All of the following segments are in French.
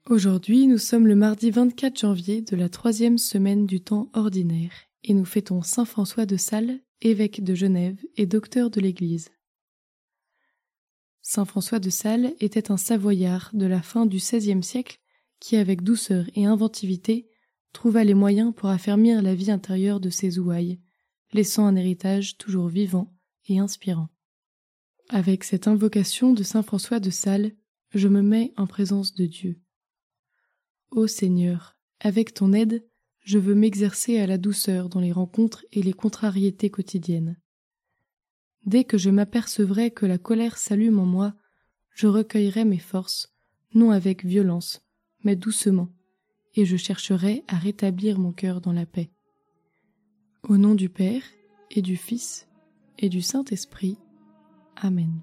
Aujourd'hui, nous sommes le mardi 24 janvier de la 3e semaine du temps ordinaire et nous fêtons saint François de Sales, évêque de Genève et docteur de l'Église. Saint François de Sales était un Savoyard de la fin du XVIe siècle qui, avec douceur et inventivité, trouva les moyens pour affermir la vie intérieure de ses ouailles, laissant un héritage toujours vivant et inspirant. Avec cette invocation de saint François de Sales, je me mets en présence de Dieu. Ô Seigneur, avec ton aide, je veux m'exercer à la douceur dans les rencontres et les contrariétés quotidiennes. Dès que je m'apercevrai que la colère s'allume en moi, je recueillerai mes forces, non avec violence, mais doucement, et je chercherai à rétablir mon cœur dans la paix. Au nom du Père, et du Fils, et du Saint-Esprit. Amen.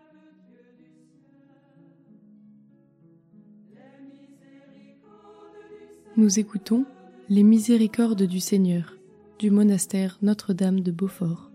Nous écoutons Les miséricordes du Seigneur du monastère Notre-Dame de Beaufort.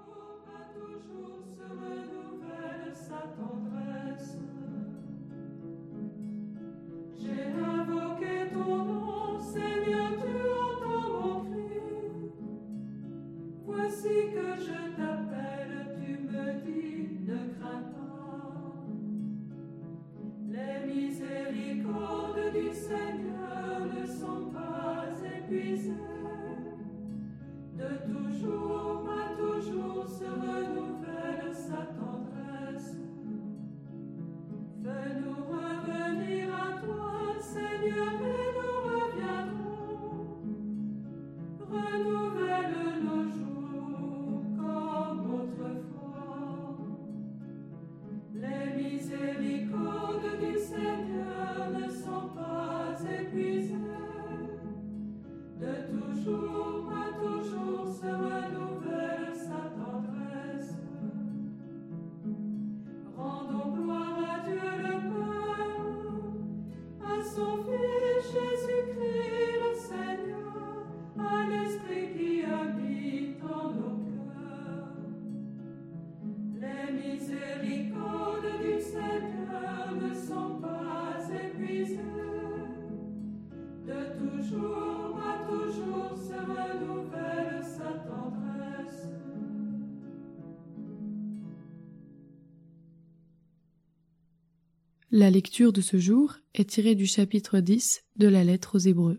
La lecture de ce jour est tirée du chapitre 10 de la lettre aux Hébreux.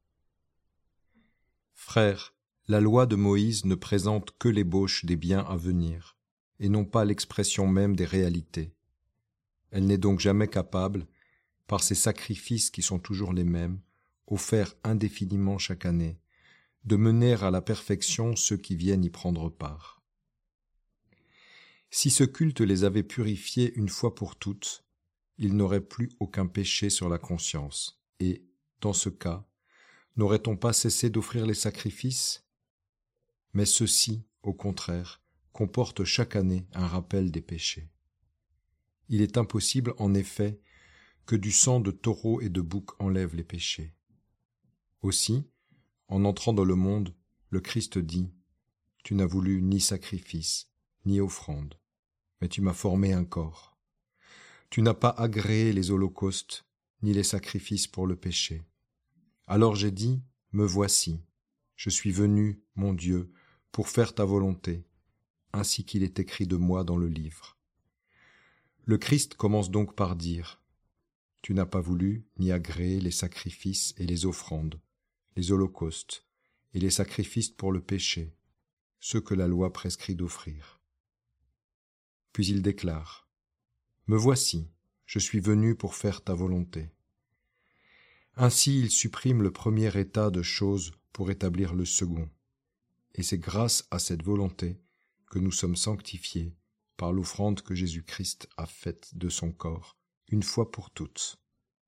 Frères, la loi de Moïse ne présente que l'ébauche des biens à venir, et non pas l'expression même des réalités. Elle n'est donc jamais capable, par ces sacrifices qui sont toujours les mêmes, offerts indéfiniment chaque année, de mener à la perfection ceux qui viennent y prendre part. Si ce culte les avait purifiés une fois pour toutes, ils n'auraient plus aucun péché sur la conscience, et, dans ce cas, n'aurait-on pas cessé d'offrir les sacrifices ? Mais ceux-ci, au contraire, comportent chaque année un rappel des péchés. Il est impossible, en effet, que du sang de taureau et de bouc enlève les péchés. Aussi, en entrant dans le monde, le Christ dit « Tu n'as voulu ni sacrifice, ni offrande, mais tu m'as formé un corps. Tu n'as pas agréé les holocaustes, ni les sacrifices pour le péché. Alors j'ai dit, me voici, je suis venu, mon Dieu, pour faire ta volonté, ainsi qu'il est écrit de moi dans le livre. » Le Christ commence donc par dire, tu n'as pas voulu ni agréé les sacrifices et les offrandes, les holocaustes et les sacrifices pour le péché, ceux que la loi prescrit d'offrir. Puis il déclare, « Me voici, je suis venu pour faire ta volonté. » Ainsi il supprime le premier état de choses pour établir le second, et c'est grâce à cette volonté que nous sommes sanctifiés par l'offrande que Jésus-Christ a faite de son corps, une fois pour toutes.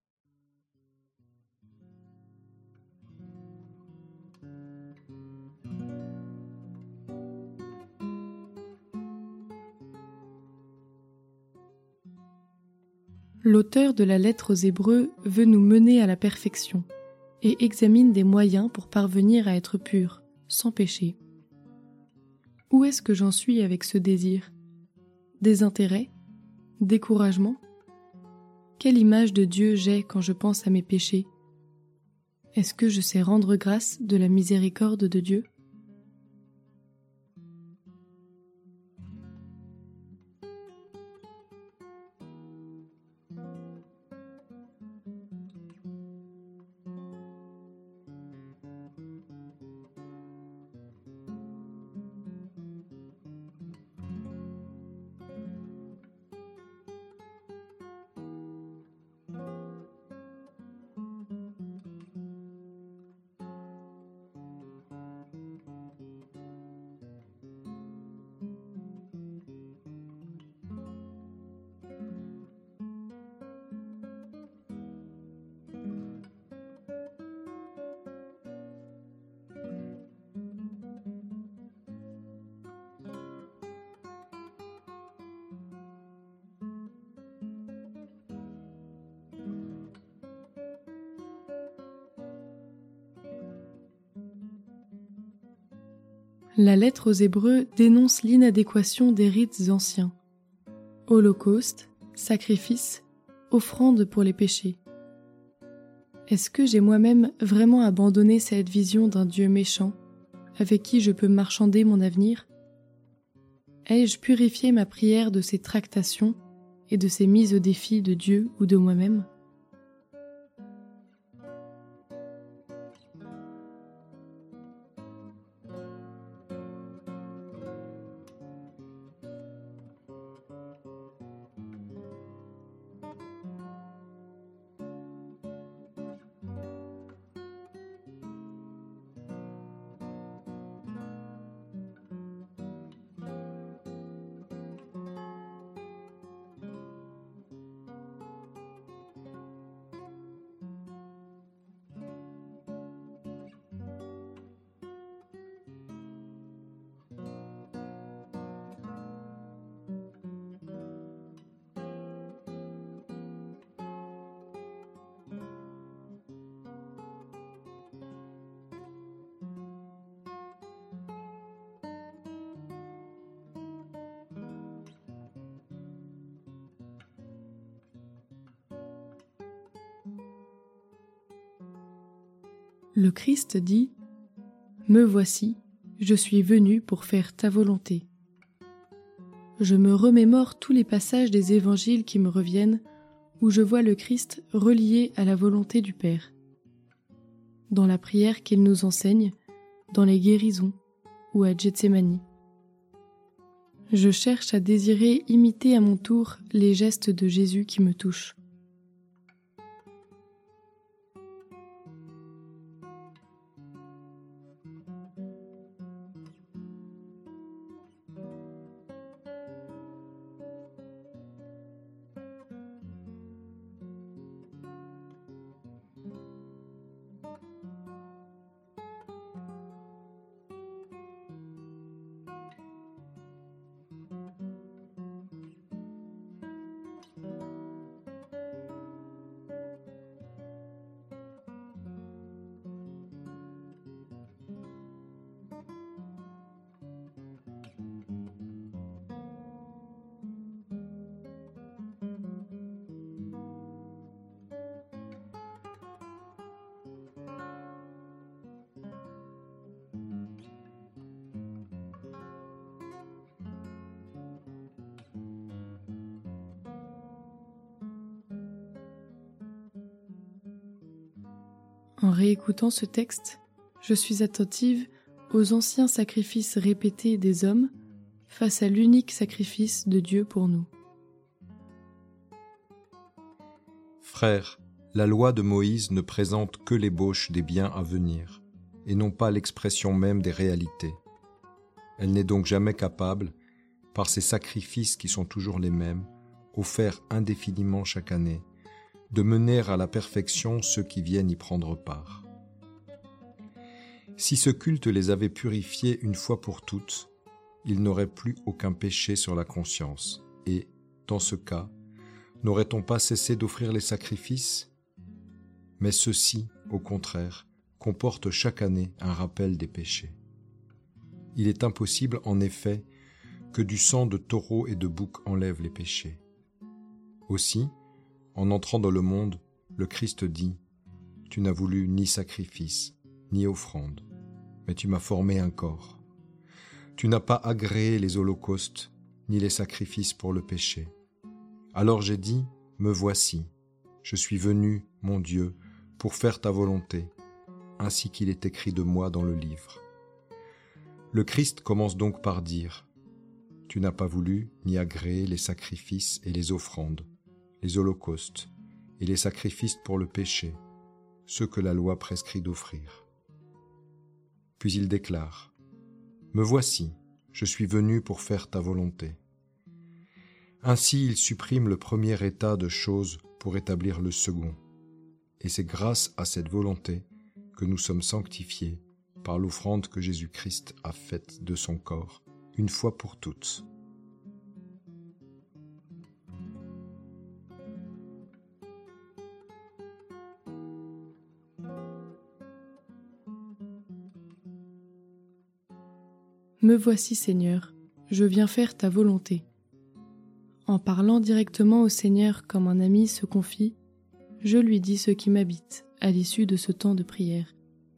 L'auteur de la lettre aux Hébreux veut nous mener à la perfection et examine des moyens pour parvenir à être pur, sans péché. Où est-ce que j'en suis avec ce désir ? Désintérêt ? Découragement ? Quelle image de Dieu j'ai quand je pense à mes péchés? Est-ce que je sais rendre grâce de la miséricorde de Dieu? La lettre aux Hébreux dénonce l'inadéquation des rites anciens. Holocauste, sacrifice, offrande pour les péchés. Est-ce que j'ai moi-même vraiment abandonné cette vision d'un Dieu méchant, avec qui je peux marchander mon avenir? Ai-je purifié ma prière de ces tractations et de ces mises au défi de Dieu ou de moi-même? Le Christ dit « Me voici, je suis venu pour faire ta volonté ». Je me remémore tous les passages des évangiles qui me reviennent où je vois le Christ relié à la volonté du Père. Dans la prière qu'il nous enseigne, dans les guérisons ou à Gethsémani. Je cherche à désirer imiter à mon tour les gestes de Jésus qui me touchent. En réécoutant ce texte, je suis attentive aux anciens sacrifices répétés des hommes face à l'unique sacrifice de Dieu pour nous. Frères, la loi de Moïse ne présente que l'ébauche des biens à venir, et non pas l'expression même des réalités. Elle n'est donc jamais capable, par ces sacrifices qui sont toujours les mêmes, offerts indéfiniment chaque année, de mener à la perfection ceux qui viennent y prendre part. Si ce culte les avait purifiés une fois pour toutes, ils n'auraient plus aucun péché sur la conscience, et, dans ce cas, n'aurait-on pas cessé d'offrir les sacrifices? Mais ceux-ci, au contraire, comportent chaque année un rappel des péchés. Il est impossible, en effet, que du sang de taureau et de bouc enlève les péchés. Aussi, En entrant dans le monde, le Christ dit « Tu n'as voulu ni sacrifice, ni offrande, mais tu m'as formé un corps. Tu n'as pas agréé les holocaustes, ni les sacrifices pour le péché. Alors j'ai dit « Me voici, je suis venu, mon Dieu, pour faire ta volonté, ainsi qu'il est écrit de moi dans le livre. » Le Christ commence donc par dire « Tu n'as pas voulu ni agréé les sacrifices et les offrandes, les holocaustes et les sacrifices pour le péché, ceux que la loi prescrit d'offrir. » Puis il déclare « Me voici, je suis venu pour faire ta volonté. » Ainsi il supprime le premier état de choses pour établir le second. Et c'est grâce à cette volonté que nous sommes sanctifiés par l'offrande que Jésus-Christ a faite de son corps, une fois pour toutes. Me voici, Seigneur, je viens faire ta volonté. En parlant directement au Seigneur comme un ami se confie, je lui dis ce qui m'habite à l'issue de ce temps de prière.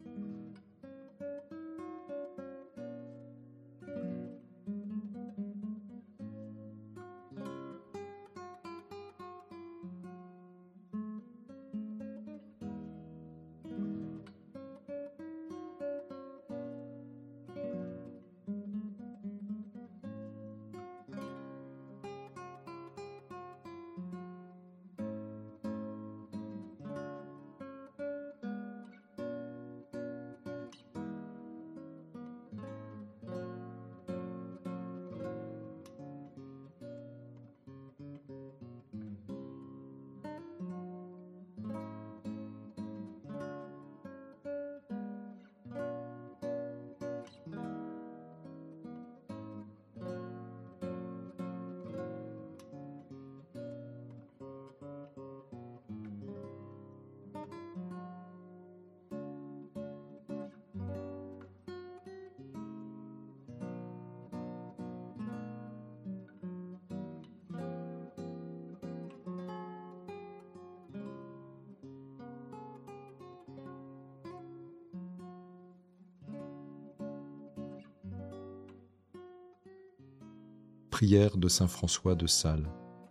Prière de saint François de Sales.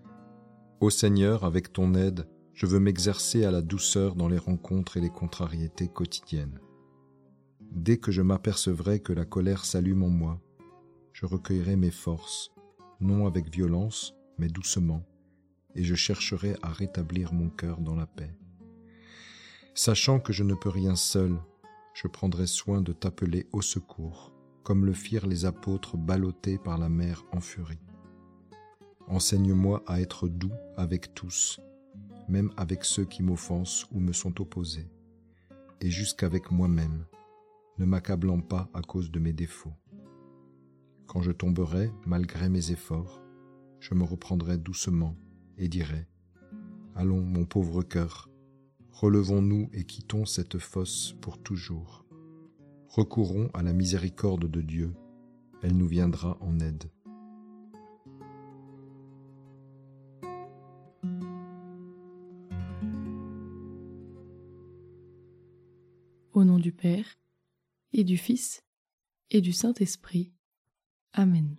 Ô Seigneur, avec ton aide, je veux m'exercer à la douceur dans les rencontres et les contrariétés quotidiennes. Dès que je m'apercevrai que la colère s'allume en moi, je recueillerai mes forces, non avec violence, mais doucement, et je chercherai à rétablir mon cœur dans la paix. Sachant que je ne peux rien seul, je prendrai soin de t'appeler au secours, comme le firent les apôtres ballottés par la mer en furie. Enseigne-moi à être doux avec tous, même avec ceux qui m'offensent ou me sont opposés, et jusqu'avec moi-même, ne m'accablant pas à cause de mes défauts. Quand je tomberai, malgré mes efforts, je me reprendrai doucement et dirai « Allons, mon pauvre cœur, relevons-nous et quittons cette fosse pour toujours. Recourons à la miséricorde de Dieu, elle nous viendra en aide. » Au nom du Père, et du Fils, et du Saint-Esprit. Amen.